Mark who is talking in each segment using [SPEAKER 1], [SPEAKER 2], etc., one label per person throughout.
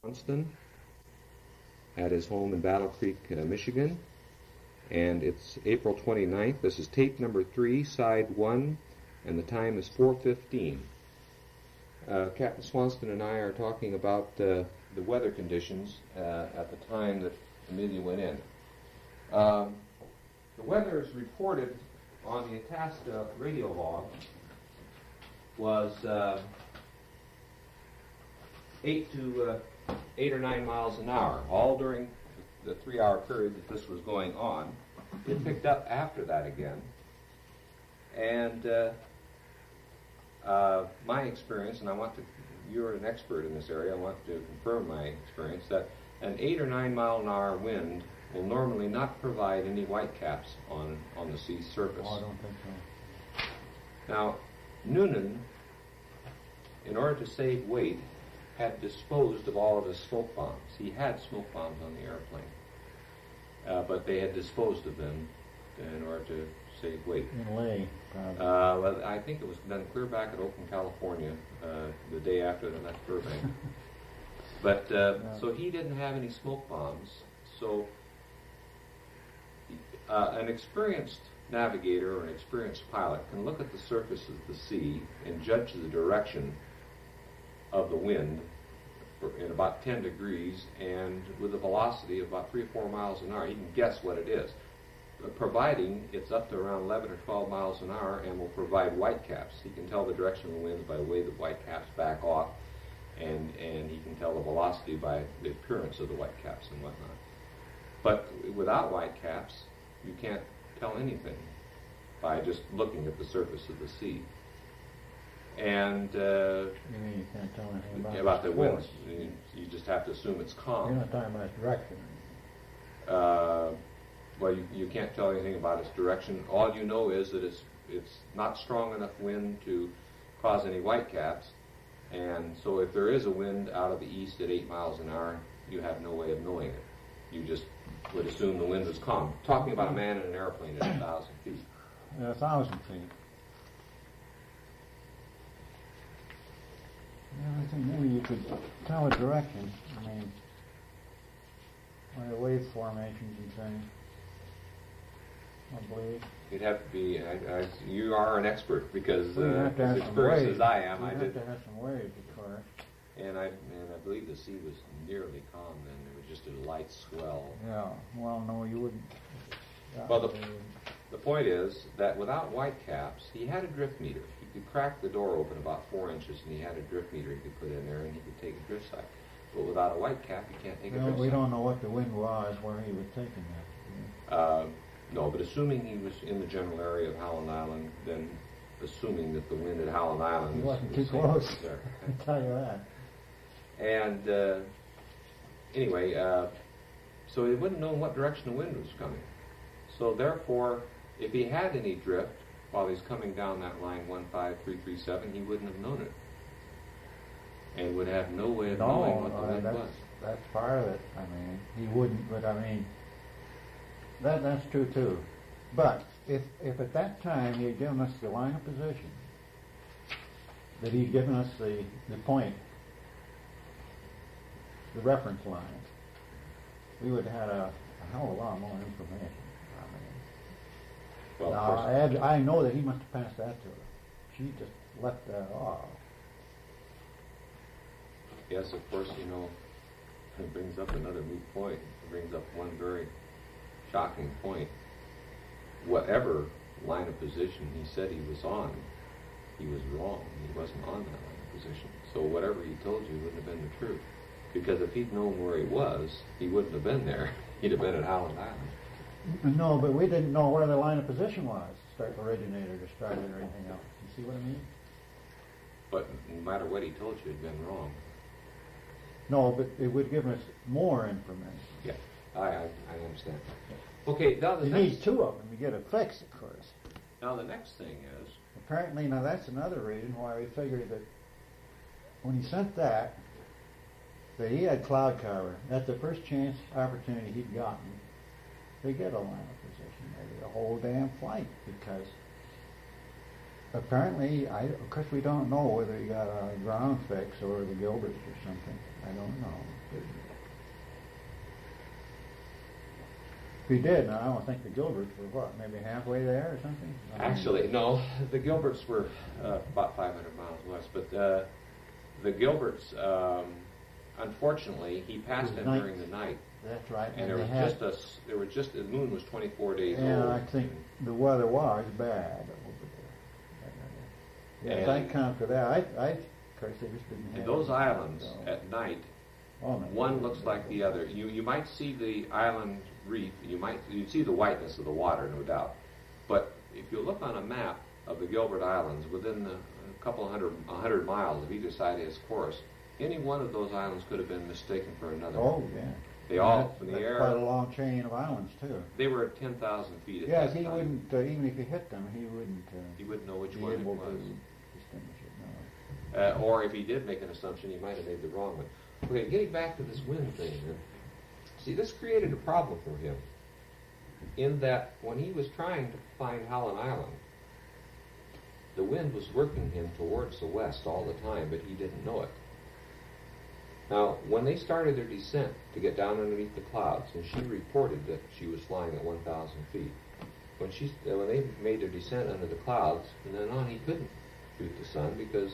[SPEAKER 1] Johnston at his home in Battle Creek, Michigan. And it's April 29th. This is tape number 3, side 1, and the time is 4:15. Captain Swanston and I are talking about the weather conditions at the time that Amelia went in. The weather is reported on the Itasca radio log was 8 or 9 miles an hour, all during the 3-hour period that this was going on. It picked up after that again. And my experience, and you're an expert in this area, I want to confirm my experience, that an 8 or 9 mile an hour wind will normally not provide any whitecaps on the sea surface.
[SPEAKER 2] Oh, I don't think so.
[SPEAKER 1] Now, Noonan, in order to save weight, had disposed of all of his smoke bombs. He had smoke bombs on the airplane, but they had disposed of them in order to save weight.
[SPEAKER 2] In Lay, probably.
[SPEAKER 1] Well, I think it was done clear back at Oakland, California, the day after they left Burbank. But so he didn't have any smoke bombs. So an experienced navigator or an experienced pilot can look at the surface of the sea and judge the direction of the wind in about 10 degrees, and with a velocity of about 3 or 4 miles an hour, he can guess what it is, providing it's up to around 11 or 12 miles an hour and will provide whitecaps. He can tell the direction of the winds by the way the whitecaps back off, and he can tell the velocity by the appearance of the whitecaps and whatnot. But without whitecaps, you can't tell anything by just looking at the surface of the sea. And
[SPEAKER 2] You mean you can't tell anything
[SPEAKER 1] about the winds.
[SPEAKER 2] force?
[SPEAKER 1] You just have to assume it's calm.
[SPEAKER 2] You're not talking about its direction.
[SPEAKER 1] Well, you can't tell anything about its direction. All you know is that it's not strong enough wind to cause any whitecaps, and so if there is a wind out of the east at 8 miles an hour, you have no way of knowing it. You just would assume the wind is calm. Talking about a man in an airplane at 1,000 feet.
[SPEAKER 2] 1,000 feet. Yeah, I think maybe you could tell a direction. I mean, by the wave formations and things. I believe.
[SPEAKER 1] You'd have to be. You are an expert because
[SPEAKER 2] Well, you have to have
[SPEAKER 1] as
[SPEAKER 2] some
[SPEAKER 1] experienced
[SPEAKER 2] waves.
[SPEAKER 1] as I am,
[SPEAKER 2] You
[SPEAKER 1] I
[SPEAKER 2] have
[SPEAKER 1] did.
[SPEAKER 2] to have some waves, of course.
[SPEAKER 1] And I believe the sea was nearly calm then. It was just a light swell.
[SPEAKER 2] Yeah. Well, no, you wouldn't.
[SPEAKER 1] Well, the point is that without whitecaps, he had a drift meter. He could crack the door open about 4 inches, and he had a drift meter he could put in there, and he could take a drift sight. But without a whitecap, you can't take a drift sight.
[SPEAKER 2] We don't know what the wind was, where he was taking that.
[SPEAKER 1] No, but assuming he was in the general area of Howland Island, then assuming that the wind at Howland Island
[SPEAKER 2] He wasn't
[SPEAKER 1] was
[SPEAKER 2] too close.
[SPEAKER 1] there.
[SPEAKER 2] I can tell you that.
[SPEAKER 1] And anyway, so he wouldn't know in what direction the wind was coming. So therefore, if he had any drift while he's coming down that line 15337, he wouldn't have known it, and would have no way of knowing what the wind was.
[SPEAKER 2] That's part of it. I mean, he wouldn't, but I mean, that's true too. But if at that time he had given us the line of position, that he'd given us the point, the reference line, we would have had a hell of a lot more information. I mean,
[SPEAKER 1] Well,
[SPEAKER 2] now,
[SPEAKER 1] of course,
[SPEAKER 2] I know that he must have passed that to her. She just left that off.
[SPEAKER 1] yes, of course, it brings up another moot point. It brings up one very shocking point. Whatever line of position he said he was on, he was wrong. He wasn't on that line of position. So whatever he told you wouldn't have been the truth. Because if he'd known where he was, he wouldn't have been there. He'd have been at Howland Island.
[SPEAKER 2] No, but we didn't know where the line of position was, originated or started or anything else. You see what I mean?
[SPEAKER 1] But no matter what he told you, it'd been wrong.
[SPEAKER 2] No, but it would give us more information.
[SPEAKER 1] Yeah, I understand. Okay, now
[SPEAKER 2] You need two of them to get a fix, of course.
[SPEAKER 1] Now the next thing is,
[SPEAKER 2] Apparently, now that's another reason why we figured that when he sent that he had cloud cover. That's the first chance opportunity he'd gotten to get a line of position, maybe the whole damn flight, because apparently, of course, we don't know whether he got a ground fix or the Gilberts or something. I don't know. If he did, now I don't think the Gilberts were what, maybe halfway there or something?
[SPEAKER 1] Actually, no. The Gilberts were about 500 miles west, but the Gilberts, unfortunately, he passed them during the night.
[SPEAKER 2] That's right.
[SPEAKER 1] And the moon was 24 days old.
[SPEAKER 2] Yeah, I think the weather was bad over there. Yeah, I count for that. Of course, they just didn't have
[SPEAKER 1] those islands at night.
[SPEAKER 2] Oh, no.
[SPEAKER 1] One looks like the other. You might see the island reef. You'd see the whiteness of the water, no doubt. But if you look on a map of the Gilbert Islands, within a couple hundred miles of either side of his course, any one of those islands could have been mistaken for another.
[SPEAKER 2] Oh, yeah.
[SPEAKER 1] They all, from the air.
[SPEAKER 2] Quite a long chain of islands too.
[SPEAKER 1] They were at 10,000 feet.
[SPEAKER 2] Yeah, he wouldn't. Even if he hit them, he wouldn't.
[SPEAKER 1] He wouldn't know which
[SPEAKER 2] be
[SPEAKER 1] one it
[SPEAKER 2] able
[SPEAKER 1] was.
[SPEAKER 2] to distinguish it. No.
[SPEAKER 1] Or if he did make an assumption, he might have made the wrong one. Okay, getting back to this wind thing. See, this created a problem for him. In that, when he was trying to find Howland Island, the wind was working him towards the west all the time, but he didn't know it. Now, when they started their descent to get down underneath the clouds, and she reported that she was flying at 1,000 feet, when they made their descent under the clouds, from then on he couldn't shoot the sun because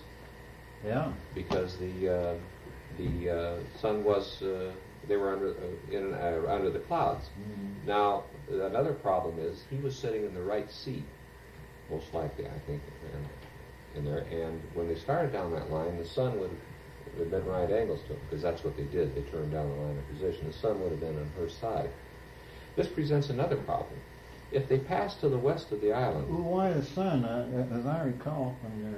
[SPEAKER 1] the sun was they were under the clouds.
[SPEAKER 2] Mm-hmm.
[SPEAKER 1] Now, another problem is he was sitting in the right seat, most likely, I think, in there. And when they started down that line, the sun would have been right angles to him, because that's what they did. They turned down the line of position. The sun would have been on her side. This presents another problem. If they passed to the west of the island...
[SPEAKER 2] Well, why the sun? As I recall from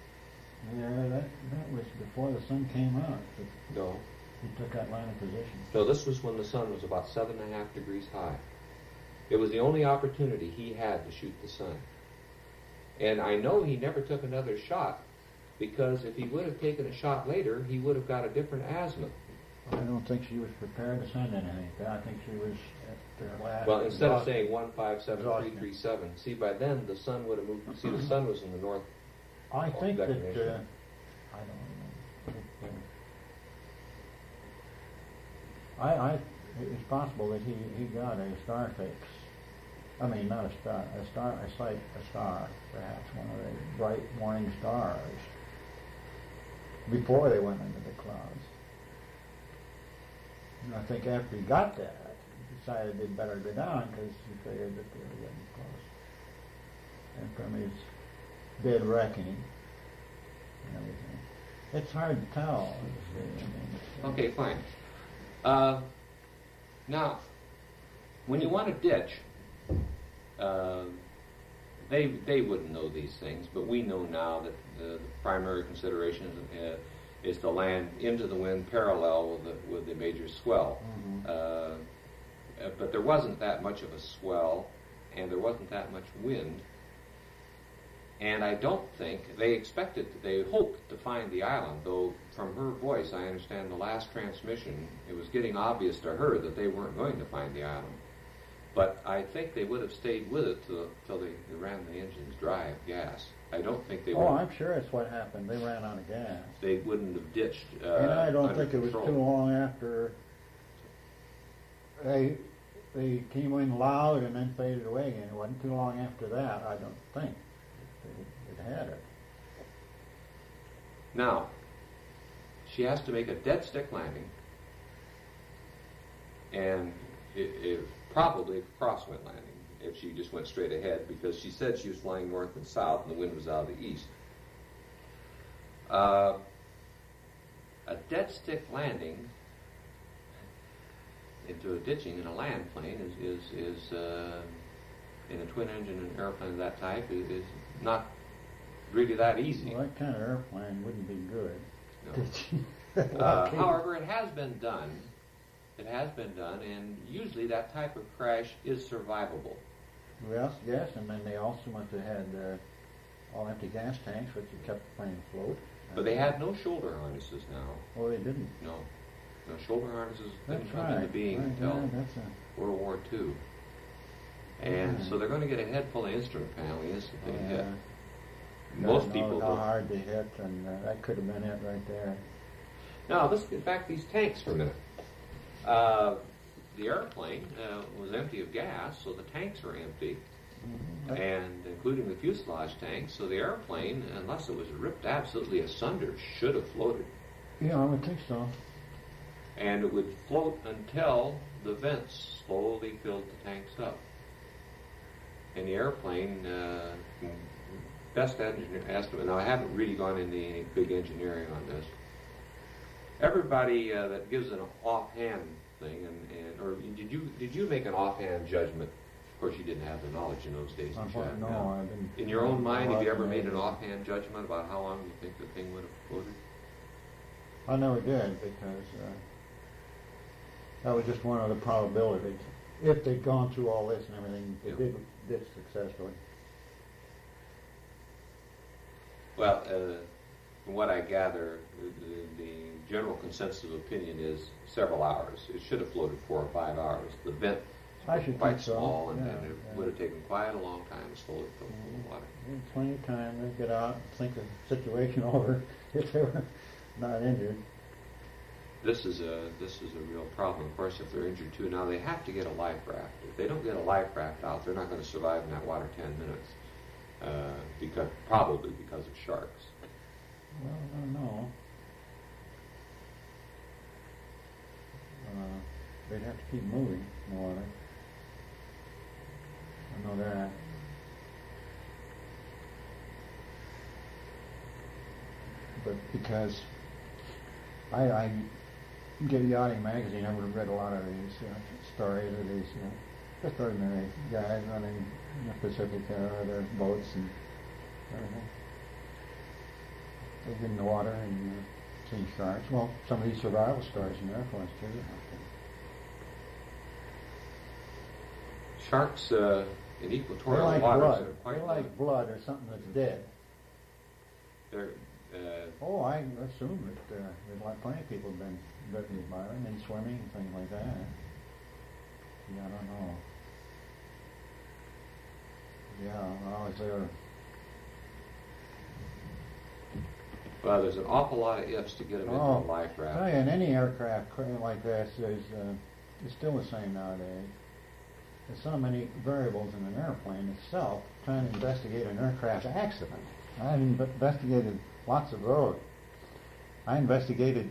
[SPEAKER 2] that was before the sun came out.
[SPEAKER 1] No.
[SPEAKER 2] He took that line of position.
[SPEAKER 1] No, this was when the sun was about 7.5 degrees high. It was the only opportunity he had to shoot the sun. And I know he never took another shot, because if he would have taken a shot later, he would have got a different azimuth.
[SPEAKER 2] I don't think she was prepared to send anything. I think she was at their last...
[SPEAKER 1] Well, instead of saying 157337, see, by then the sun would have moved. See, the sun was in the north.
[SPEAKER 2] I think that... I don't know. It's possible that he got a star fix. I mean, not a star, a star, perhaps one of the bright morning stars, before they went into the clouds. And I think after he got that, he decided they'd better go down, because he figured that they were getting close. And from his dead reckoning and everything, it's hard to tell.
[SPEAKER 1] Okay, fine. Now, when you want to ditch, they wouldn't know these things, but we know now that the primary consideration is to land into the wind parallel with the major swell.
[SPEAKER 2] Mm-hmm.
[SPEAKER 1] But there wasn't that much of a swell, and there wasn't that much wind. And I don't think they hoped to find the island, though from her voice I understand the last transmission, it was getting obvious to her that they weren't going to find the island. But I think they would have stayed with it till they ran the engines dry of gas. I don't think they would.
[SPEAKER 2] Oh, I'm sure it's what happened. They ran out of gas.
[SPEAKER 1] They wouldn't have ditched
[SPEAKER 2] and I don't think
[SPEAKER 1] control.
[SPEAKER 2] It was too long after they came in loud and then faded away again. It wasn't too long after that, I don't think. It had it.
[SPEAKER 1] Now, she has to make a dead stick landing, and it probably a crosswind landing if she just went straight ahead, because she said she was flying north and south and the wind was out of the east. A dead stick landing into a ditching in a land plane is in a twin engine airplane of that type is not really that easy.
[SPEAKER 2] Well, that kind of airplane wouldn't be good.
[SPEAKER 1] No. However, it has been done. It has been done, and usually that type of crash is survivable.
[SPEAKER 2] Well, yes, and then they also must have had all empty gas tanks, which had kept the plane afloat.
[SPEAKER 1] But they had no shoulder harnesses now.
[SPEAKER 2] Oh, they didn't?
[SPEAKER 1] No. No, shoulder harnesses didn't come
[SPEAKER 2] right.
[SPEAKER 1] into being until World War II. And so they're going to get a head full of instrument panel the instant they hit. Most
[SPEAKER 2] God
[SPEAKER 1] people
[SPEAKER 2] knows how
[SPEAKER 1] don't.
[SPEAKER 2] hard they hit, and that could have been it right there.
[SPEAKER 1] Now, let's get back to these tanks for a minute. The airplane was empty of gas, so the tanks were empty, and including the fuselage tanks. So the airplane, unless it was ripped absolutely asunder, should have floated.
[SPEAKER 2] Yeah, I would think so.
[SPEAKER 1] And it would float until the vents slowly filled the tanks up. And the airplane, best estimate, now I haven't really gone into any big engineering on this. Everybody that gives an offhand thing, or did you make an offhand judgment? Of course, you didn't have the knowledge in those days.
[SPEAKER 2] No, I didn't.
[SPEAKER 1] In your own mind, have you ever made an offhand judgment about how long you think the thing would have floated?
[SPEAKER 2] I never did, because that was just one of the probabilities. If they'd gone through all this and everything, they did successfully.
[SPEAKER 1] Well, from what I gather, the general consensus of opinion is several hours. It should have floated 4 or 5 hours. The vent was quite small, and it would have taken quite a long time to slowly fill the water.
[SPEAKER 2] Plenty of time to get out and think the situation over if they were not injured.
[SPEAKER 1] This is a real problem. Of course, if they're injured too, now they have to get a life raft. If they don't get a life raft out, they're not going to survive in that water 10 minutes, probably because of sharks.
[SPEAKER 2] Well, I don't know. They'd have to keep moving in the water. I know that. But because I get Yachting Magazine, I would have read a lot of these stories of these just ordinary guys running in the Pacific their boats and everything. They've been in the water and seen sharks. Well, some of these survival stories in the Air Force too.
[SPEAKER 1] Sharks in equatorial
[SPEAKER 2] like
[SPEAKER 1] waters
[SPEAKER 2] blood.
[SPEAKER 1] are quite
[SPEAKER 2] They're like blood or something that's dead.
[SPEAKER 1] They're
[SPEAKER 2] I assume that there's like plenty of people have been bitten by them and swimming and things like that. Yeah, I don't know. Yeah, I was there.
[SPEAKER 1] Well, there's an awful lot of ifs to get them into a life raft.
[SPEAKER 2] Oh, yeah, and any aircraft like this is still the same nowadays. There's so many variables in an airplane itself trying to investigate an aircraft accident. I've investigated lots of those. I investigated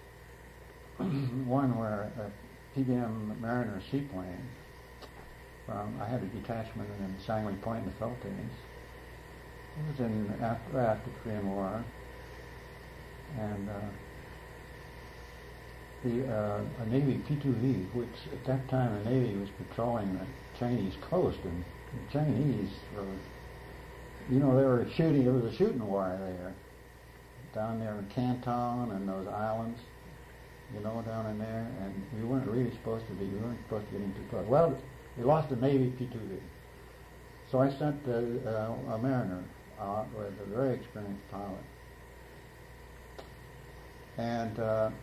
[SPEAKER 2] one where a PBM Mariner seaplane I had a detachment in Sangley Point in the Philippines. It was after the Korean War. And a Navy P-2V, which at that time the Navy was patrolling the Chinese coast, and the Chinese were, they were shooting. There was a shooting war there, down there in Canton and those islands, down in there, and we weren't really supposed to be. We weren't supposed to get into close. Well, we lost a Navy P-2V, so I sent a Mariner out with a very experienced pilot. And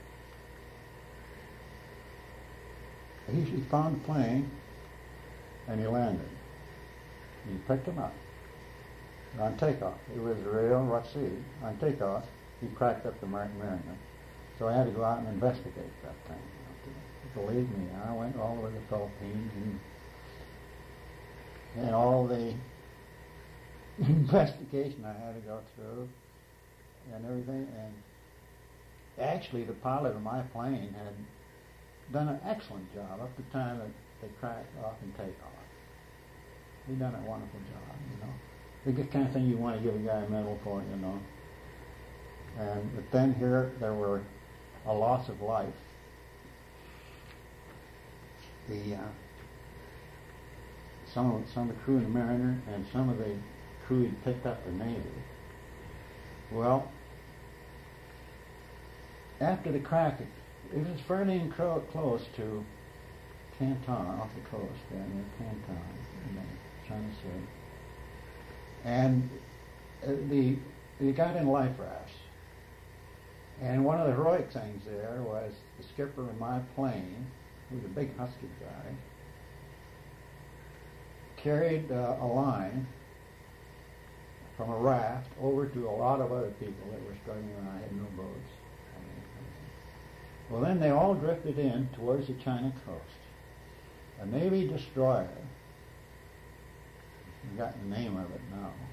[SPEAKER 2] he found the plane, and he landed. He picked him up on takeoff. It was a real rough sea. On takeoff, he cracked up the Mariner. So I had to go out and investigate that thing. Believe me, I went all over the Philippines and all the investigation I had to go through and everything. And actually, the pilot of my plane had done an excellent job up to the time that they cracked off and take off. He'd done a wonderful job, The kind of thing you want to give a guy a medal for, But then here there were a loss of life. Some of the crew in the Mariner and some of the crew had picked up the Navy. Well, after the crack, it was fairly close to Canton, off the coast there near Canton in the China Sea. And they got in life rafts. And one of the heroic things there was the skipper of my plane, who was a big husky guy, carried a line from a raft over to a lot of other people that were struggling and I had no boats. Well, then they all drifted in towards the China coast. A Navy destroyer, I've forgotten the name of it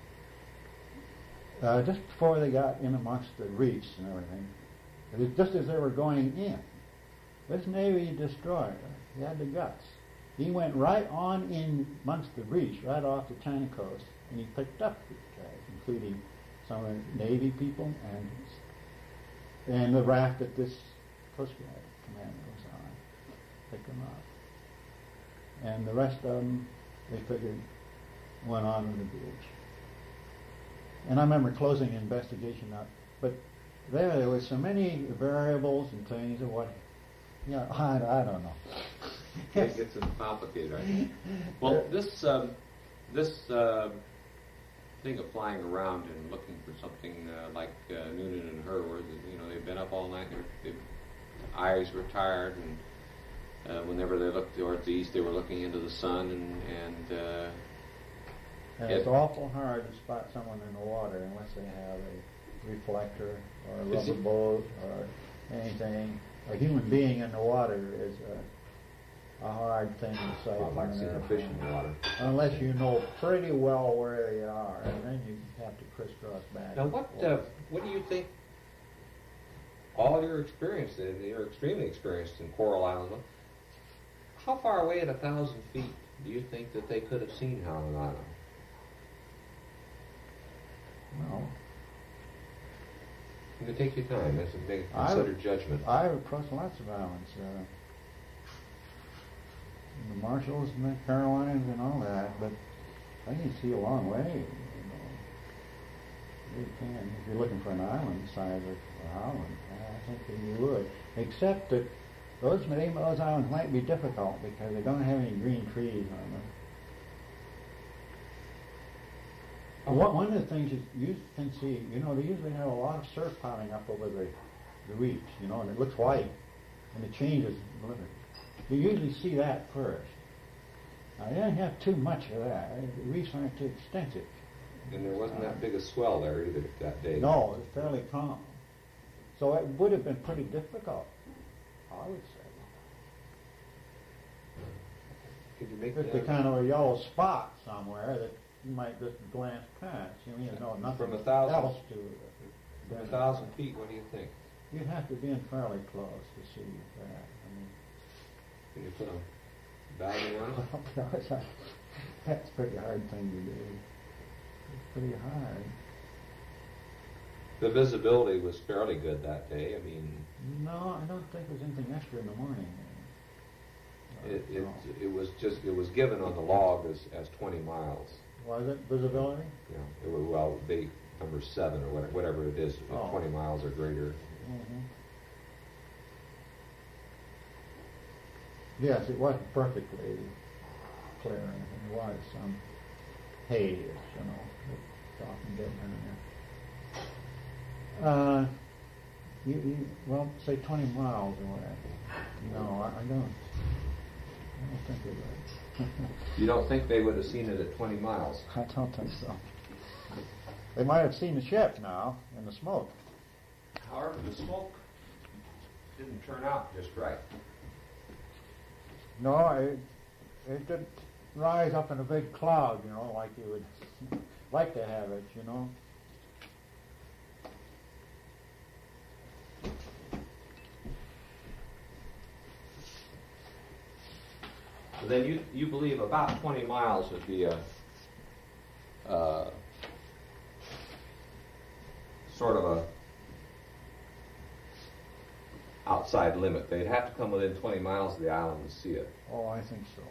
[SPEAKER 2] now, just before they got in amongst the reefs and everything, it was just as they were going in, this Navy destroyer, he had the guts. He went right on in amongst the reefs, right off the China coast, and he picked up these guys, including some of the Navy people and the raft that this Coast Guard commander was on. Picked them up. And the rest of them, they figured, went on to the beach. And I remember closing the investigation up, but there were so many variables and things of what, I don't know.
[SPEAKER 1] It gets complicated, right? Well, this thing of flying around and looking for something like Noonan and her, where they've been up all night, their eyes were tired, and whenever they looked towards the east, they were looking into the sun, and
[SPEAKER 2] it's awful hard to spot someone in the water unless they have a reflector or a rubber boat or anything. A human being in the water is a hard thing to sight.
[SPEAKER 1] I'd like to see a fish in the water.
[SPEAKER 2] Unless you know pretty well where they are, and then you have to crisscross back.
[SPEAKER 1] Now, what do you think? All your experience, you're extremely experienced in Coral Island. How far away at 1,000 feet do you think that they could have seen Howland Island?
[SPEAKER 2] Well,
[SPEAKER 1] you can take your time. That's a big considered judgment.
[SPEAKER 2] I've approached lots of islands. The Marshalls and the Carolinas and all that, but I can see a long way. You can. If you're looking for an island the size of Howland, I think that you would. Except that those islands might be difficult because they don't have any green trees on them. One of the things you can see, they usually have a lot of surf piling up over the reefs, and it looks white, and it changes. You usually see that first. Now, they don't have too much of that. The reefs aren't too extensive.
[SPEAKER 1] And there wasn't that big a swell there either that day.
[SPEAKER 2] No, it was fairly calm. So it would have been pretty difficult, I would say.
[SPEAKER 1] Could you make
[SPEAKER 2] just a kind of a yellow spot somewhere that you might just glance past. Nothing
[SPEAKER 1] from 1,000
[SPEAKER 2] else to it.
[SPEAKER 1] From 1,000 feet, what do you think?
[SPEAKER 2] You'd have to be in fairly close to see that.
[SPEAKER 1] Can you put a value on it?
[SPEAKER 2] That's a pretty hard thing to do. It's pretty hard.
[SPEAKER 1] The visibility was fairly good that day.
[SPEAKER 2] No, I don't think there was anything extra in the morning.
[SPEAKER 1] It was given on the log as 20 miles.
[SPEAKER 2] Was it visibility?
[SPEAKER 1] Yeah. It was bay number 7 or whatever it is, 20 miles or greater.
[SPEAKER 2] Mm-hmm. Yes, it wasn't perfectly clear. There was some haze, it's often getting in there. Say 20 miles away. No, I don't think they would.
[SPEAKER 1] You don't think they would have seen it at 20 miles?
[SPEAKER 2] I don't think so. They might have seen the ship now in the smoke.
[SPEAKER 1] However, the smoke didn't turn out just right.
[SPEAKER 2] No, it didn't rise up in a big cloud, like you would like to have it,
[SPEAKER 1] So then you believe about 20 miles would be a sort of a outside limit. They'd have to come within 20 miles of the island to see it.
[SPEAKER 2] Oh, I think so.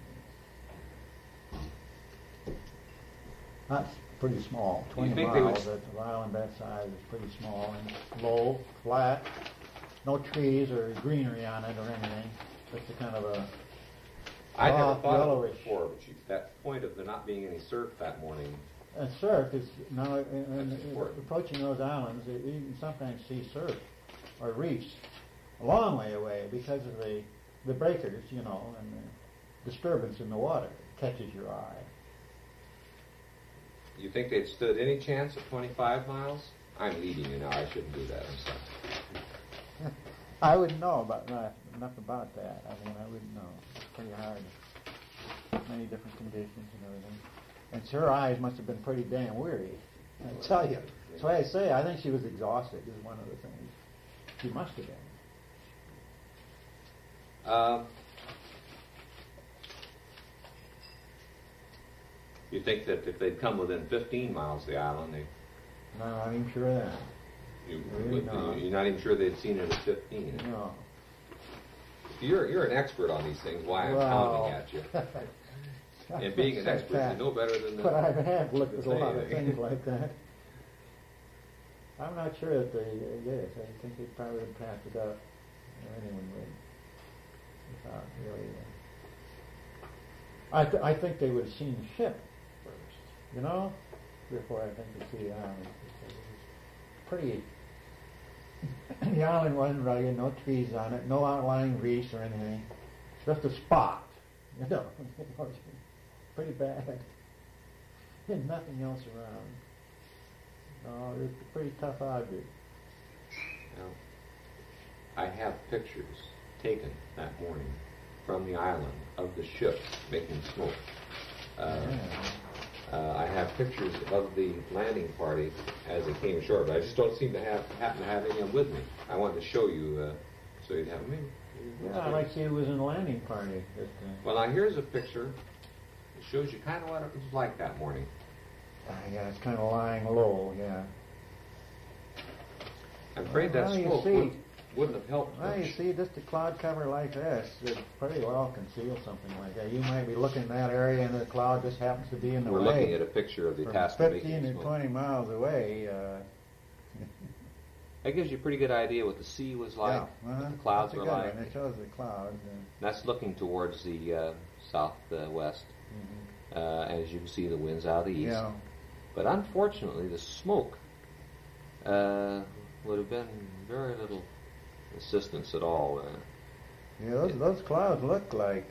[SPEAKER 2] That's pretty small. 20 miles at an island that size is pretty small and low, flat, no trees or greenery on it or anything. Just a kind of a
[SPEAKER 1] I never thought of it before, but that point of there not being any surf that morning.
[SPEAKER 2] And surf is now approaching those islands. You can sometimes see surf or reefs a long way away because of the breakers, and the disturbance in the water catches your eye.
[SPEAKER 1] You think they'd stood any chance at 25 miles? I'm leading you now. I shouldn't do that. I'm sorry.
[SPEAKER 2] I wouldn't know enough about that. I mean, I wouldn't know. It's pretty hard. Many different conditions and everything. And her eyes must have been pretty damn weary. I tell you. That's why I say I think she was exhausted is one of the things. She must have been.
[SPEAKER 1] You think that if they'd come within 15 miles of the island,
[SPEAKER 2] No, I'm not even sure of that.
[SPEAKER 1] you're not even sure they'd seen it at 15?
[SPEAKER 2] No.
[SPEAKER 1] You're an expert on these things. Why I'm pounding at you. And being an expert, you know better than
[SPEAKER 2] But I have looked at a lot of things like that. I'm not sure that they, yes, I think they probably would pass it up. Or anyone would. Without really. I think they would have seen the ship first, you know, before I think they see the island. It was pretty. The island wasn't rugged, no trees on it, no outlying reefs or anything. Just a spot, you know. Pretty bad. And nothing else around. No, it was a pretty tough object.
[SPEAKER 1] Now, I have pictures taken that morning from the island of the ship making smoke. I have pictures of the landing party as it came ashore, but I just don't seem to happen to have any of them with me. I wanted to show you so you'd have them.
[SPEAKER 2] Yeah, like she was in a landing party.
[SPEAKER 1] Well, now here's a picture. It shows you kind of what it was like that morning.
[SPEAKER 2] Yeah, it's kind of lying low, yeah.
[SPEAKER 1] I'm afraid that smoke wouldn't have helped much.
[SPEAKER 2] Well, you see, just a cloud cover like this, it pretty well conceals something like that. You might be looking in that area and the cloud just happens to be in the way.
[SPEAKER 1] We're looking at a picture of the task
[SPEAKER 2] from
[SPEAKER 1] of making
[SPEAKER 2] 15 to 20 miles away.
[SPEAKER 1] That gives you a pretty good idea what the sea was like, what the clouds were like.
[SPEAKER 2] It shows the clouds.
[SPEAKER 1] That's looking towards the southwest. As you can see, the wind's out of the east.
[SPEAKER 2] Yeah.
[SPEAKER 1] But unfortunately, the smoke would have been very little assistance at all.
[SPEAKER 2] Yeah, those clouds look like,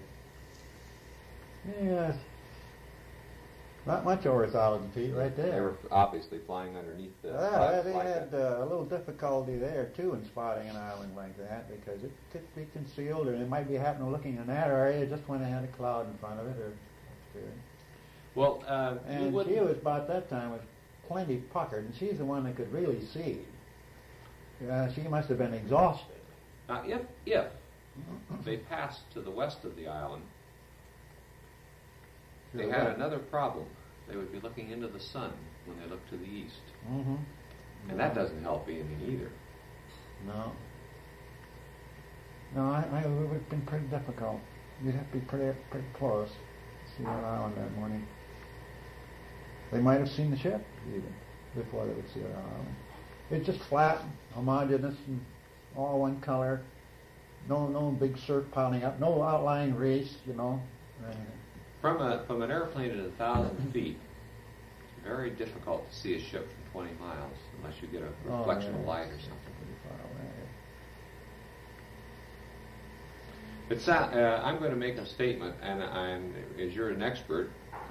[SPEAKER 2] not much over 1,000 feet right there.
[SPEAKER 1] They were obviously flying underneath the
[SPEAKER 2] they had a little difficulty there, too, in spotting an island like that, because it could be concealed, or it might be happening looking in that area just when they had a cloud in front of it, or upstairs.
[SPEAKER 1] Well,
[SPEAKER 2] and she was, about that time, was plenty puckered, and she's the one that could really see. She must have been exhausted.
[SPEAKER 1] Now, if they passed to the west of the island, they had another problem. They would be looking into the sun when they looked to the east. And that doesn't help anything either.
[SPEAKER 2] No. No, it would have been pretty difficult. You'd have to be pretty close to see that island that morning. They might have seen the ship, even, before they would see that island. It's just flat, homogeneous, and all one color. No big surf piling up. No outlying reefs, you know.
[SPEAKER 1] From an airplane at 1,000 feet, it's very difficult to see a ship from 20 miles unless you get a reflection of light or something.
[SPEAKER 2] Pretty far away.
[SPEAKER 1] It's I'm going to make a statement, and as you're an expert,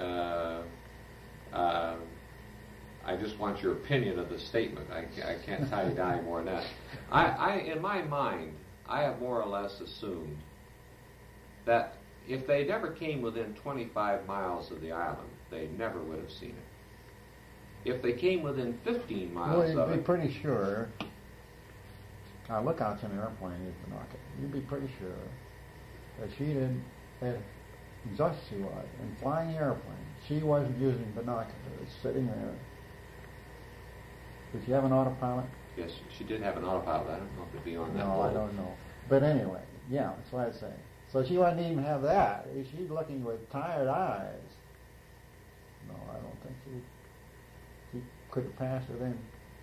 [SPEAKER 1] I just want your opinion of the statement. I can't tie you down any more than that. In my mind, I have more or less assumed that if they never came within 25 miles of the island, they never would have seen it. If they came within 15 miles
[SPEAKER 2] of it... You'd be pretty sure. Lookouts in an airplane use binoculars. You'd be pretty sure that she didn't... Just she was. In flying the airplane, she wasn't using binoculars, sitting there. Did she have an autopilot?
[SPEAKER 1] Yes, she did have an autopilot. I don't know if it'd be on that
[SPEAKER 2] No, I don't know. But anyway, yeah, that's what I'd say. So she wouldn't even have that. She's looking with tired eyes. No, I don't think she could have passed within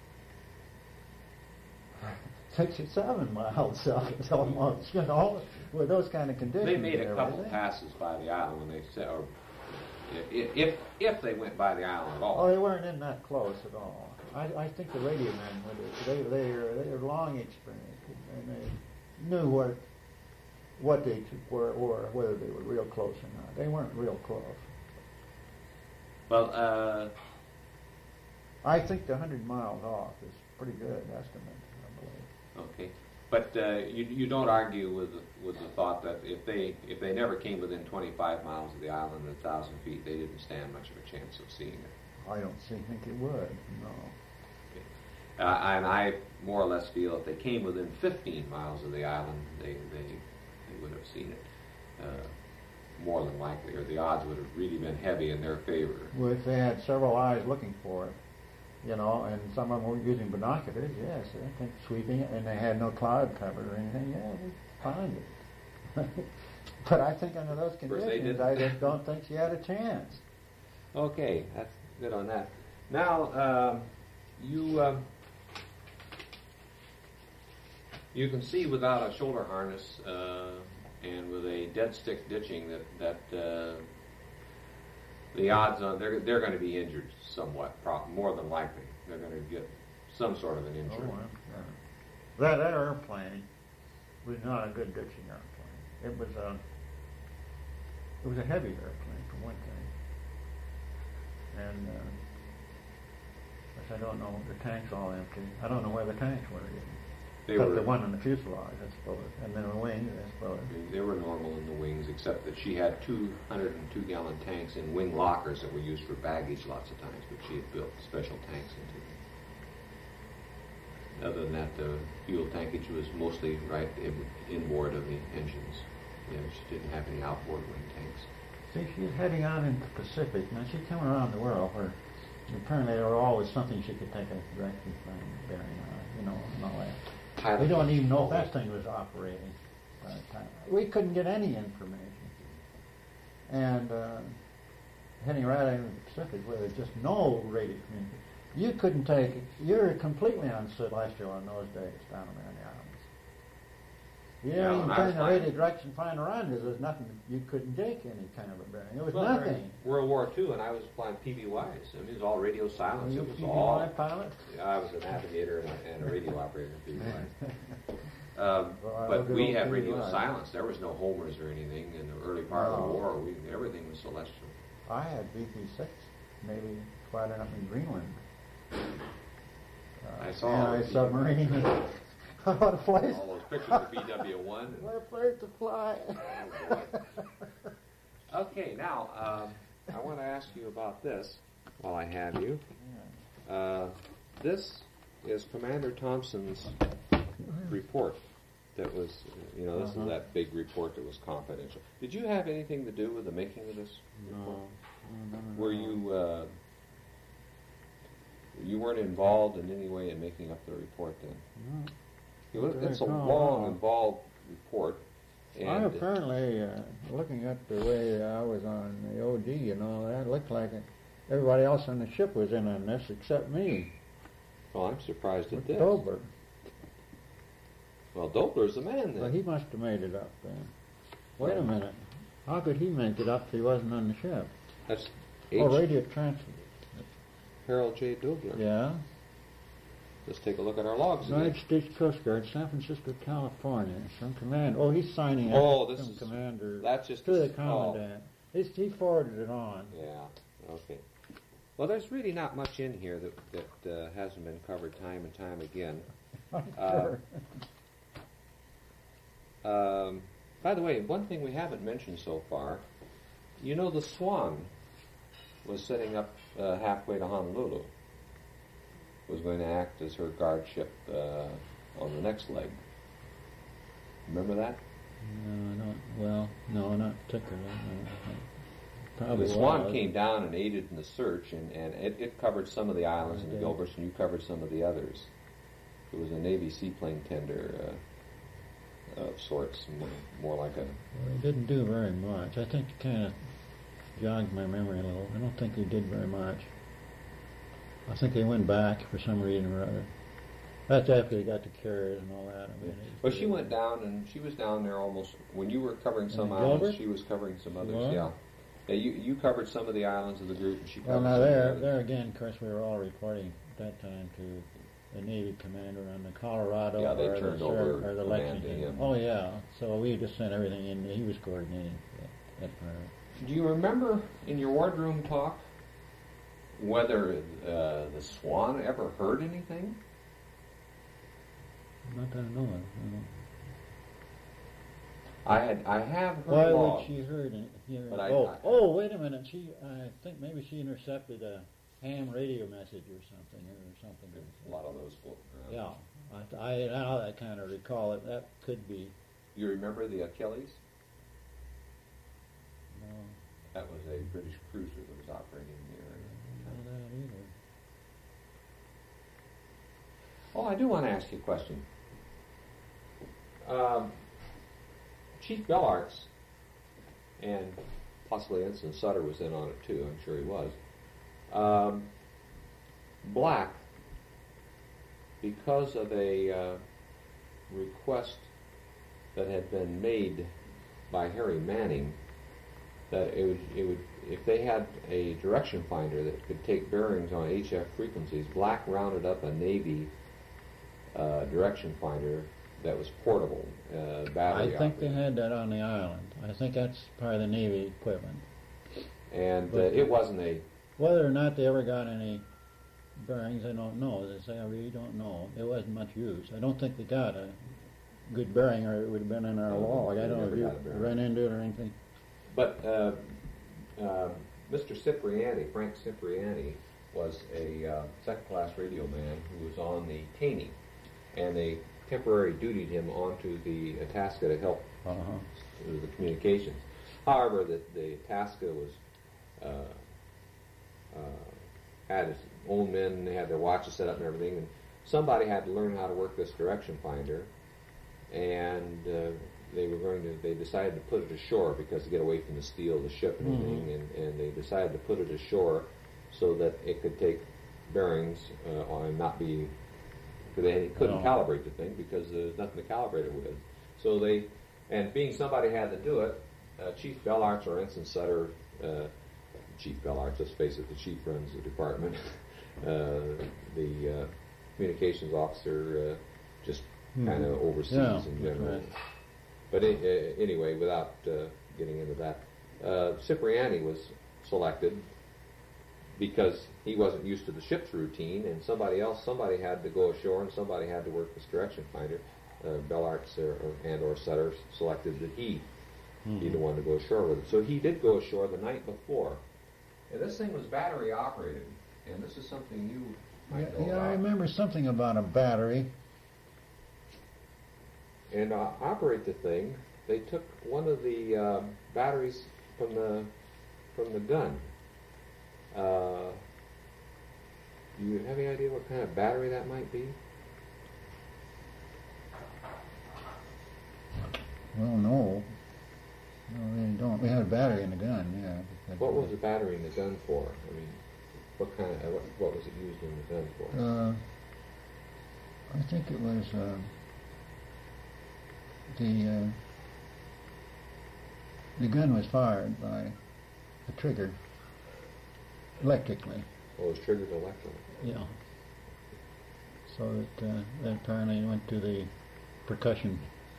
[SPEAKER 2] 6 or 7 miles. So it's almost, you know, with those kind of conditions.
[SPEAKER 1] They made a couple passes by the island when they said, or if they went by the island at all.
[SPEAKER 2] Oh, they weren't in that close at all. I think the radio men they were long experienced, and they knew what they were, or whether they were real close or not. They weren't real close.
[SPEAKER 1] Well,
[SPEAKER 2] I think the 100 miles off is pretty good estimate, I believe.
[SPEAKER 1] okay. But you don't argue with the thought that if they never came within 25 miles of the island at 1,000 feet, they didn't stand much of a chance of seeing it.
[SPEAKER 2] I don't think it would, no.
[SPEAKER 1] And I more or less feel if they came within 15 miles of the island, they would have seen it more than likely, or the odds would have really been heavy in their favor.
[SPEAKER 2] Well, if they had several eyes looking for it, you know, and some of them were using binoculars, yes, I think sweeping it, and they had no cloud cover or anything, yeah, they'd find it. But I think under those conditions, I just don't think she had a chance.
[SPEAKER 1] Okay, that's good on that. Now, you can see without a shoulder harness and with a dead stick ditching that the odds on they're going to be injured somewhat, more than likely. They're going to get some sort of an injury.
[SPEAKER 2] That airplane was not a good ditching airplane. It was a heavy airplane for one thing, and I don't know, the tank's all empty. I don't know where the tanks were even. Except the one in the fuselage, I suppose, and then the wings, I suppose.
[SPEAKER 1] They were normal in the wings, except that she had 202-gallon tanks in wing lockers that were used for baggage lots of times, but she had built special tanks into them. Other than that, the fuel tankage was mostly right inboard of the engines. She didn't have any outboard wing tanks.
[SPEAKER 2] See, she was heading out into the Pacific. Now, she came around the world where apparently there was always something she could take a direction from bearing on, you know, and all that. We don't even know if that thing was operating by the time. We couldn't get any information. And heading right out into the Pacific where there's just no radio communication. You couldn't take, you're completely uncelestial in those days down there in the islands. You didn't even turn the radio direction find around because there was nothing, you couldn't take any kind of a bearing. There was nothing.
[SPEAKER 1] World War II, and I was flying PBYs. I mean, it was all radio silence.
[SPEAKER 2] Were you
[SPEAKER 1] it was
[SPEAKER 2] PBY
[SPEAKER 1] all
[SPEAKER 2] pilot?
[SPEAKER 1] I was a navigator and a radio operator in PBY.
[SPEAKER 2] Well,
[SPEAKER 1] but we had
[SPEAKER 2] PBY.
[SPEAKER 1] radio silence. There was no homers or anything in the early part of the war. Everything was celestial.
[SPEAKER 2] I had BP-6, maybe fighting up in Greenland.
[SPEAKER 1] I saw
[SPEAKER 2] submarine. What a place!
[SPEAKER 1] All those pictures of BW-1.
[SPEAKER 2] What a place to fly!
[SPEAKER 1] Okay, now I want to ask you about this while I have you. This is Commander Thompson's report. That was, this is that big report that was confidential. Did you have anything to do with the making of this report?
[SPEAKER 2] No.
[SPEAKER 1] Were you? You weren't involved in any way in making up the report then?
[SPEAKER 2] No.
[SPEAKER 1] It's a long, involved report. And
[SPEAKER 2] I apparently, looking at the way I was on the OD and all that, it looked like everybody else on the ship was in on this except me.
[SPEAKER 1] Well, I'm surprised at this.
[SPEAKER 2] Dobler.
[SPEAKER 1] Well, Dobler's the man then.
[SPEAKER 2] Well, he must have made it up then. Wait a minute. How could he make it up if he wasn't on the ship?
[SPEAKER 1] That's
[SPEAKER 2] radio transfer.
[SPEAKER 1] Harold J. Dobler.
[SPEAKER 2] Yeah.
[SPEAKER 1] Let's take a look at our logs again.
[SPEAKER 2] United States Coast Guard, San Francisco, California. Some command. Oh, he's signing
[SPEAKER 1] up.
[SPEAKER 2] This is commander.
[SPEAKER 1] That's just
[SPEAKER 2] to the commandant. He forwarded it on.
[SPEAKER 1] Yeah. Okay. Well, there's really not much in here that hasn't been covered time and time again.
[SPEAKER 2] Sure.
[SPEAKER 1] By the way, one thing we haven't mentioned so far, the Swan was setting up halfway to Honolulu. Was going to act as her guard ship on the next leg. Remember that?
[SPEAKER 2] No, not particularly. Probably
[SPEAKER 1] the Swan came down and aided in the search, and it covered some of the islands in the Gilberts, and you covered some of the others. It was a Navy seaplane tender of sorts, more like a...
[SPEAKER 2] Well, he didn't do very much. I think it kind of jogged my memory a little. I don't think he did very much. I think they went back for some reason or other. That's after they got the carriers and all that.
[SPEAKER 1] Well, she went down, and she was down there almost... When you were covering some islands, she was covering some others, yeah. You covered some of the islands of the group, and she covered some of the others.
[SPEAKER 2] There again, of course, we were all reporting at that time to the Navy commander on the Colorado or the Lexington. Oh, yeah. So we just sent everything in. He was coordinating that part.
[SPEAKER 1] Do you remember in your wardroom talk whether the Swan ever heard anything?
[SPEAKER 2] Not that I know of. No.
[SPEAKER 1] I have heard
[SPEAKER 2] Why
[SPEAKER 1] logs,
[SPEAKER 2] would she heard it? Hear
[SPEAKER 1] but
[SPEAKER 2] it? Oh, wait a minute. I think maybe she intercepted a ham radio message or something.
[SPEAKER 1] a lot of those floating around.
[SPEAKER 2] Yeah, I kind of recall it. That could be.
[SPEAKER 1] You remember the Achilles?
[SPEAKER 2] No,
[SPEAKER 1] That was a British cruiser that was operating in the area.
[SPEAKER 2] not that either.
[SPEAKER 1] Oh, I do want to ask you a question. Chief Bellarts, and possibly Ensign Sutter was in on it too, I'm sure he was. Black, because of a request that had been made by Harry Manning, that it would if they had a direction finder that could take bearings on HF frequencies, Black rounded up a Navy direction finder that was portable, battery
[SPEAKER 2] I think they
[SPEAKER 1] operated.
[SPEAKER 2] had that on the island. I think that's part of the Navy equipment.
[SPEAKER 1] And
[SPEAKER 2] But-
[SPEAKER 1] it wasn't a
[SPEAKER 2] Whether or not they ever got any bearings, I don't know. As I say, I really don't know. It wasn't much use. I don't think they got a good bearing, or it would have been in our
[SPEAKER 1] No,
[SPEAKER 2] log. I
[SPEAKER 1] they
[SPEAKER 2] don't know
[SPEAKER 1] never
[SPEAKER 2] if you
[SPEAKER 1] got a bearing.
[SPEAKER 2] ran into it or anything.
[SPEAKER 1] But Mr. Cipriani, Frank Cipriani, was a second-class radio man who was on the Taney, and they temporarily dutied him onto the Itasca to help with the communications. However, the Itasca was had its own men, they had their watches set up and everything, and somebody had to learn how to work this direction finder, and they decided to put it ashore because to get away from the steel of the ship and everything, and they decided to put it ashore so that it could take bearings and not be, because they couldn't calibrate the thing because there's nothing to calibrate it with. So and being somebody had to do it, Chief Bellarts or Ensign Sutter, Chief Bellarts, let's face it, the chief runs the department, the communications officer just kind of oversees in general.
[SPEAKER 2] Right.
[SPEAKER 1] But anyway, without getting into that, Cipriani was selected because he wasn't used to the ship's routine, and somebody had to go ashore, and somebody had to work this direction finder. Bellarts or Sutter selected that he be the one to go ashore with it. So he did go ashore the night before. And this thing was battery operated, and this is something you might know
[SPEAKER 2] Yeah,
[SPEAKER 1] about.
[SPEAKER 2] I remember something about a battery.
[SPEAKER 1] And to operate the thing, they took one of the batteries from the gun. Do you have any idea what kind of battery that might be?
[SPEAKER 2] Well, no. No, we don't. We had a battery in the gun, yeah.
[SPEAKER 1] What was the battery in the gun for? I mean, what kind of what was it used in the gun for?
[SPEAKER 2] I think it was the gun was fired by a trigger electrically.
[SPEAKER 1] Well, it was triggered electrically.
[SPEAKER 2] Yeah. So that apparently went to the percussion.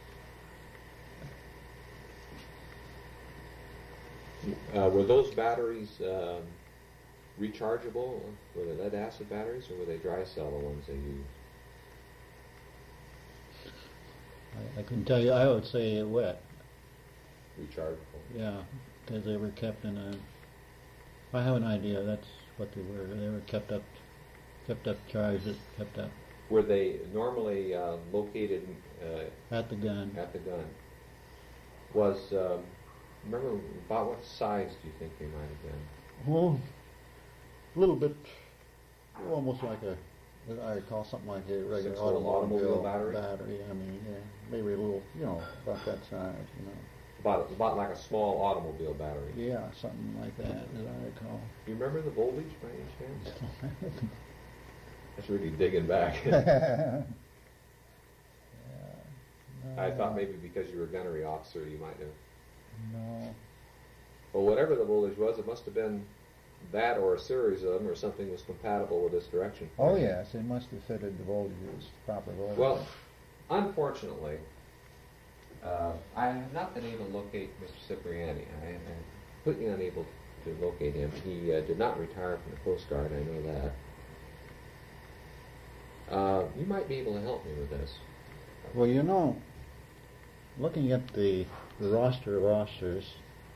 [SPEAKER 1] Were those batteries rechargeable? Were they lead acid batteries, or were they dry cell the ones they used?
[SPEAKER 2] I couldn't tell you. I would say wet.
[SPEAKER 1] Rechargeable.
[SPEAKER 2] Yeah, because they were kept in a. I have an idea. That's what they were. They were kept up charged. Kept up
[SPEAKER 1] Were they normally located
[SPEAKER 2] at the gun.
[SPEAKER 1] at the gun? Was remember about what size do you think they might have been?
[SPEAKER 2] Well, a little bit, almost like as I recall, something like a regular
[SPEAKER 1] Six-little automobile battery?
[SPEAKER 2] I mean, yeah, maybe a little, about that size,
[SPEAKER 1] About like a small automobile battery.
[SPEAKER 2] Yeah, something like that, as I recall.
[SPEAKER 1] Do you remember the voltage by any chance? That's really digging back. I thought maybe because you were a gunnery officer, you might have.
[SPEAKER 2] No.
[SPEAKER 1] Well, whatever the voltage was, it must have been that or a series of them, or something was compatible with this direction.
[SPEAKER 2] Oh yes, it must have fitted the voltages properly.
[SPEAKER 1] Well, unfortunately, I have not been able to locate Mr. Cipriani. I am completely unable to locate him. He did not retire from the Coast Guard, I know that. You might be able to help me with this.
[SPEAKER 2] Well, you know, looking at the roster of officers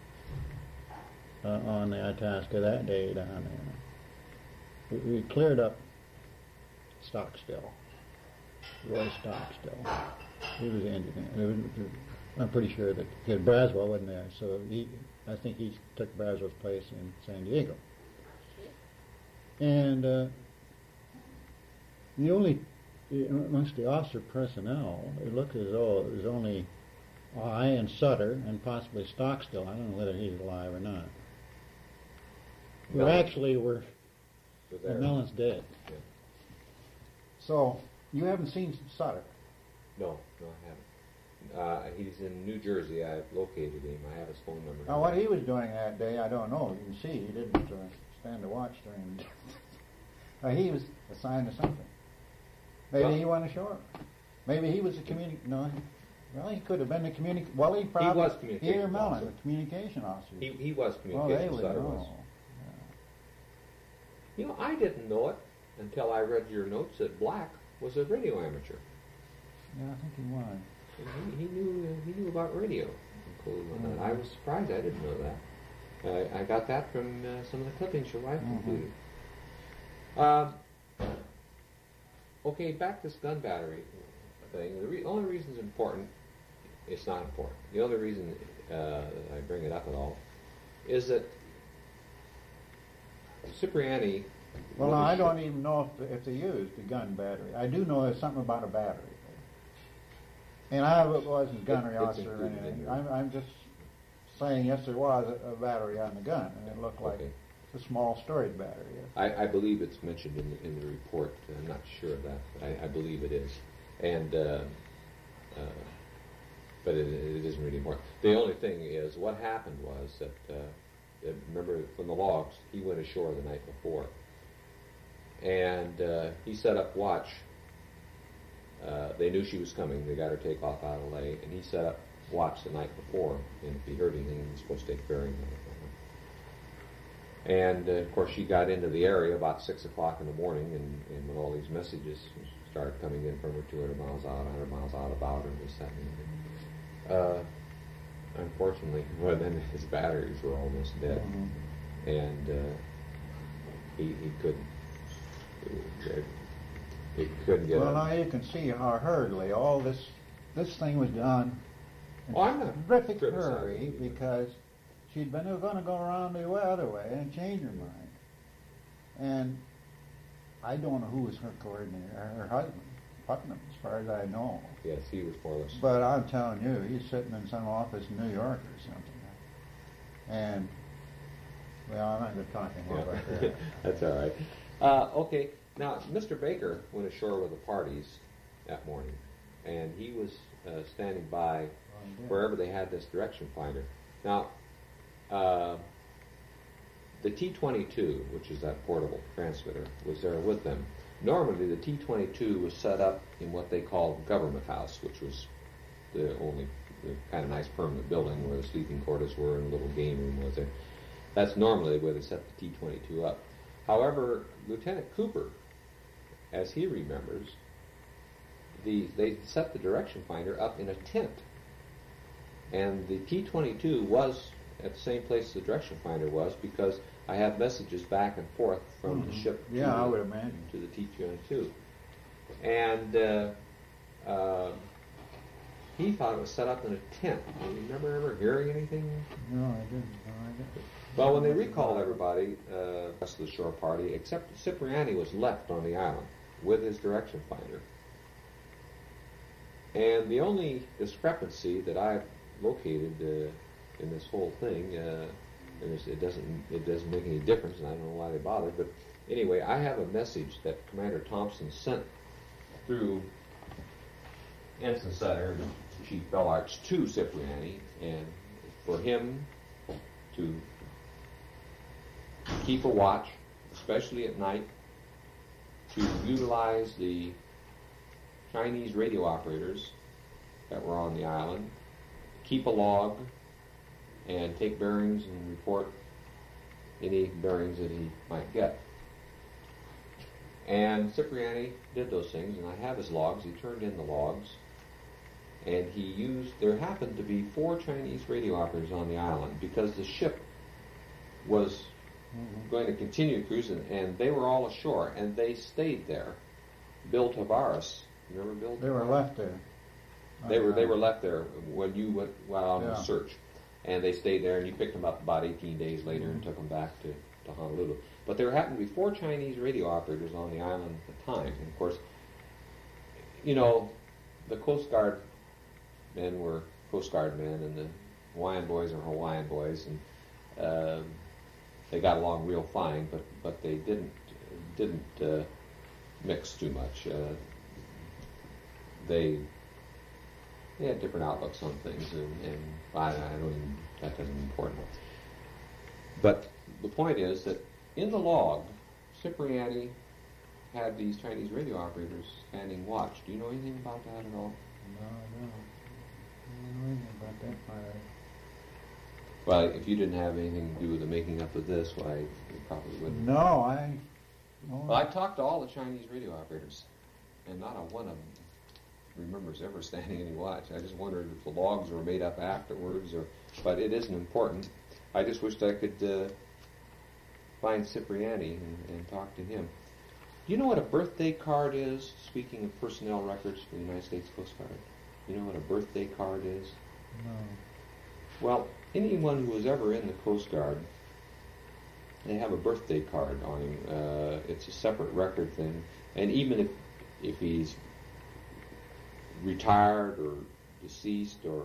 [SPEAKER 2] on the Itasca that day down there, we cleared up Stockstill, Roy Stockstill. He was the engineer. I'm pretty sure that because Braswell wasn't there, so I think he took Braswell's place in San Diego. And the only amongst the officer personnel, it looked as though it was only I and Sutter and possibly Stockstill. I don't know whether he's alive or not. Mellon's dead.
[SPEAKER 1] Yeah.
[SPEAKER 2] So you haven't seen Sutter?
[SPEAKER 1] No, I haven't. He's in New Jersey. I've located him. I have his phone number.
[SPEAKER 2] Now, what he was doing that day, I don't know. You can see he didn't stand to watch during the he was assigned to something. Maybe he went ashore. Maybe he was a well, he could have been the well, he probably
[SPEAKER 1] was communication
[SPEAKER 2] Mellon,
[SPEAKER 1] officer.
[SPEAKER 2] the communication officer.
[SPEAKER 1] He was
[SPEAKER 2] Well,
[SPEAKER 1] communication
[SPEAKER 2] they would
[SPEAKER 1] Sutter
[SPEAKER 2] know.
[SPEAKER 1] was. You know, I didn't know it until I read your notes that Black was a radio amateur.
[SPEAKER 2] Yeah, I think he was.
[SPEAKER 1] He knew about radio. Mm-hmm. I was surprised. I didn't know that. I got that from some of the clippings your wife included. Okay, back to this gun battery thing. The only reason it's important, it's not important. The only reason I bring it up at all is that Cipriani.
[SPEAKER 2] Well, I don't even know if they used the gun battery. I do know there's something about a battery. And I wasn't a gunnery officer or anything. I'm just saying, yes, there was a battery on the gun, and it looked like a small storage battery.
[SPEAKER 1] I believe it's mentioned in the report. I'm not sure of that, but I believe it is. And but it isn't really important. The only thing is, what happened was that remember from the logs, he went ashore the night before, and he set up watch. They knew she was coming. They got her take off out of Ley, and he set up watch the night before. And if he heard anything, he was supposed to take bearing on it. And of course, she got into the area about 6 o'clock in the morning, and when all these messages started coming in from her, 200 miles out, 100 miles out, about her, this, that, and unfortunately, well, then his batteries were almost dead, and he couldn't. He couldn't get.
[SPEAKER 2] Well, now you can see how hurriedly all this thing was done.
[SPEAKER 1] I'm not
[SPEAKER 2] terrific hurry because she'd been going to go around the other way and change her mind. And I don't know who was her coordinator, her husband, Putnam, as far as I know.
[SPEAKER 1] Yes, he was more or less.
[SPEAKER 2] But I'm telling you, he's sitting in some office in New York or something. And, well, I'm not going to talk anymore about that.
[SPEAKER 1] That's all right. Okay, now, Mr. Baker went ashore with the parties that morning, and he was standing by wherever they had this direction finder. Now, the T-22, which is that portable transmitter, was there with them. Normally, the T-22 was set up in what they called Government House, which was the kind of nice permanent building where the sleeping quarters were and a little game room was there. That's normally where they set the T-22 up. However, Lieutenant Cooper, as he remembers, they set the direction finder up in a tent. And the T-22 was at the same place the direction finder was, because I have messages back and forth from the ship
[SPEAKER 2] I would imagine.
[SPEAKER 1] to the T-22. And he thought it was set up in a tent. Do you remember ever hearing anything?
[SPEAKER 2] No, I didn't.
[SPEAKER 1] Well, when they recalled everybody, the rest of the shore party, except Cipriani, was left on the island with his direction finder. And the only discrepancy that I've located in this whole thing, and it doesn't make any difference, and I don't know why they bothered, but anyway, I have a message that Commander Thompson sent through Ensign Sutter and Chief Bellarts to Cipriani, and for him to keep a watch, especially at night, to utilize the Chinese radio operators that were on the island, keep a log, and take bearings and report any bearings that he might get. And Cipriani did those things, and I have his logs. He turned in the logs, and there happened to be 4 Chinese radio operators on the island because the ship was going to continue cruising, and they were all ashore, and they stayed there. Bill Tavares, you remember Bill?
[SPEAKER 2] They were left there.
[SPEAKER 1] They were left there when you went on the search, and they stayed there, and you picked them up about 18 days later and took them back to Honolulu. But there happened to be 4 Chinese radio operators on the island at the time, and of course, you know, the Coast Guard men were Coast Guard men, and the Hawaiian boys are Hawaiian boys, and they got along real fine, but they didn't mix too much. They had different outlooks on things, and I don't even, that doesn't important. But the point is that in the log, Cipriani had these Chinese radio operators standing watch. Do you know anything about that at all?
[SPEAKER 2] No, I don't. I don't know anything about that part.
[SPEAKER 1] Well, if you didn't have anything to do with the making up of this, why, you probably wouldn't.
[SPEAKER 2] No,
[SPEAKER 1] Well, I talked to all the Chinese radio operators, and not a one of them remembers ever standing any watch. I just wondered if the logs were made up afterwards, but it isn't important. I just wished I could find Cipriani and talk to him. Do you know what a birthday card is? Speaking of personnel records for the United States Coast Guard, you know what a birthday card is?
[SPEAKER 2] No.
[SPEAKER 1] Well, anyone who was ever in the Coast Guard, they have a birthday card on him. It's a separate record thing, and even if he's retired or deceased or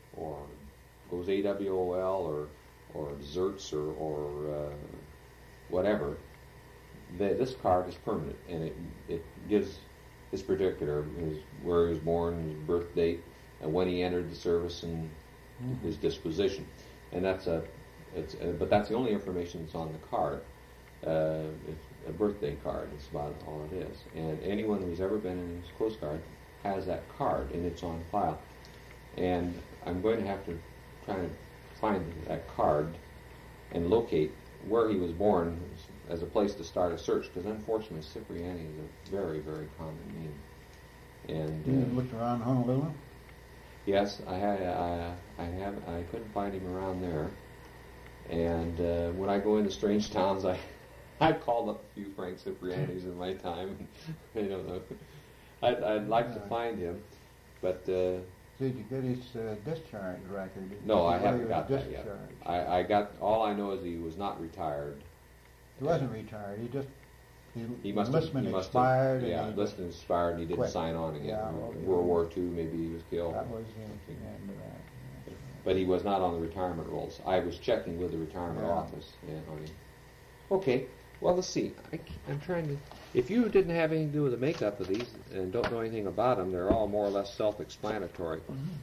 [SPEAKER 1] goes AWOL or deserts or whatever, this card is permanent, and it gives his particular, where he was born, his birth date, and when he entered the service, and his disposition. And but that's the only information that's on the card. It's a birthday card. It's about all it is. And anyone who's ever been in his Coast Guard has that card, and it's on file. And I'm going to have to try to find that card and locate where he was born as a place to start a search, because unfortunately Cipriani is a very, very common name. And
[SPEAKER 2] You looked around Honolulu?
[SPEAKER 1] yes, I couldn't find him around there. And when I go into strange towns, I called up a few Frank Ciprianis in my time. You know, I'd like to find him, but
[SPEAKER 2] Did you get his discharge record?
[SPEAKER 1] no, I haven't got that yet. I got, all I know is he was not retired.
[SPEAKER 2] He wasn't retired.
[SPEAKER 1] He must
[SPEAKER 2] enlistment
[SPEAKER 1] have
[SPEAKER 2] expired.
[SPEAKER 1] Yeah, enlistment expired, and he didn't
[SPEAKER 2] quit.
[SPEAKER 1] sign on again.
[SPEAKER 2] Yeah, well,
[SPEAKER 1] World War II, maybe he was killed.
[SPEAKER 2] That was the end of that.
[SPEAKER 1] But he was not on the retirement rolls. I was checking with the retirement office on him. Okay, well, let's see. I'm trying to... If you didn't have anything to do with the makeup of these and don't know anything about them, they're all more or less self-explanatory.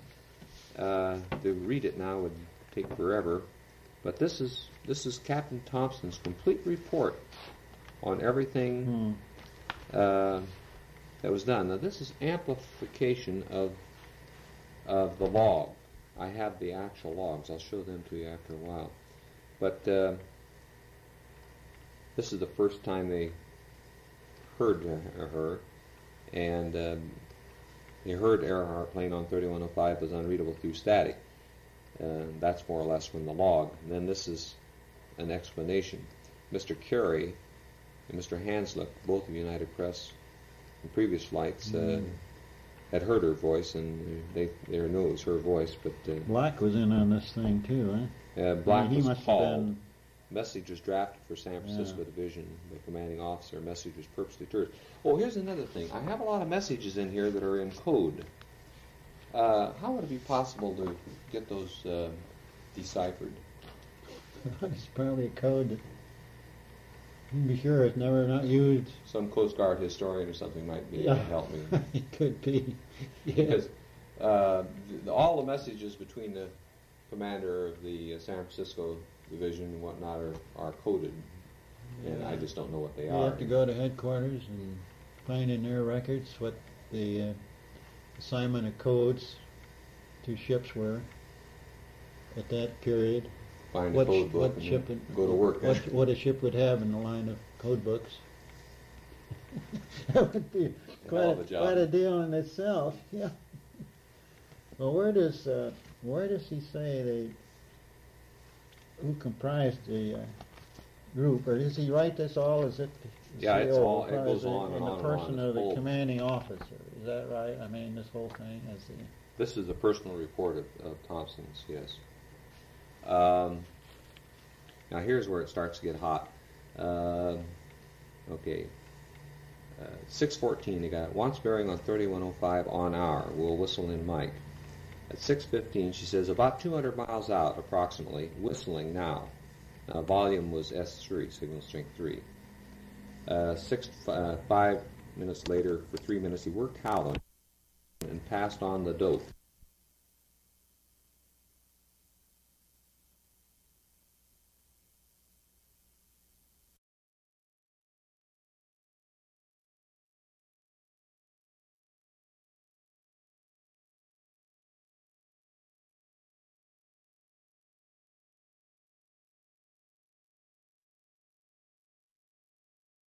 [SPEAKER 1] To read it now would take forever. But this is Captain Thompson's complete report on everything that was done. Now, this is amplification of the log. I have the actual logs. I'll show them to you after a while. But this is the first time they heard her, and they heard Earhart plane on 3105 was unreadable through static. That's more or less from the log. And then this is an explanation. Mr. Carey and Mr. Hanslick, both of United Press, in previous flights, had heard her voice, and they knew it was her voice. But
[SPEAKER 2] Black was in on this thing too, huh?
[SPEAKER 1] Black
[SPEAKER 2] he
[SPEAKER 1] was
[SPEAKER 2] must
[SPEAKER 1] called.
[SPEAKER 2] have been...
[SPEAKER 1] Message was drafted for San Francisco Division. The commanding officer. Message was purposely terse. Oh, here's another thing. I have a lot of messages in here that are in code. How would it be possible to get those deciphered?
[SPEAKER 2] It's probably a code that you can be sure it's never not used.
[SPEAKER 1] Some Coast Guard historian or something might be able to help me.
[SPEAKER 2] It could be.
[SPEAKER 1] Because all the messages between the commander of the San Francisco Division and whatnot are coded, and I just don't know what they are.
[SPEAKER 2] You have to go to headquarters and find in their records what the assignment of codes to ships were at that period.
[SPEAKER 1] find a
[SPEAKER 2] What,
[SPEAKER 1] code book
[SPEAKER 2] what
[SPEAKER 1] and
[SPEAKER 2] ship
[SPEAKER 1] then
[SPEAKER 2] would,
[SPEAKER 1] go to work.
[SPEAKER 2] what a ship would have in the line of code books. That would be
[SPEAKER 1] Hell of a job.
[SPEAKER 2] quite a deal in itself. Yeah. Well, where does he say who comprised the group, or does he write this all as it?
[SPEAKER 1] Yeah, it's
[SPEAKER 2] CO
[SPEAKER 1] all. It goes
[SPEAKER 2] comprised
[SPEAKER 1] on
[SPEAKER 2] in
[SPEAKER 1] and
[SPEAKER 2] the
[SPEAKER 1] on and
[SPEAKER 2] person
[SPEAKER 1] on.
[SPEAKER 2] of the
[SPEAKER 1] It's full.
[SPEAKER 2] commanding officer. Is that right? I mean, this whole thing as the.
[SPEAKER 1] This is a personal report of Thompson's. Yes. Now here's where it starts to get hot. Okay. 6:14, they got once bearing on 3105 on hour. We'll whistle in Mike. At 6:15, she says about 200 miles out, approximately, whistling now. Volume was S3, signal strength 3. 5 minutes later, for 3 minutes, he worked Howland and passed on the dope.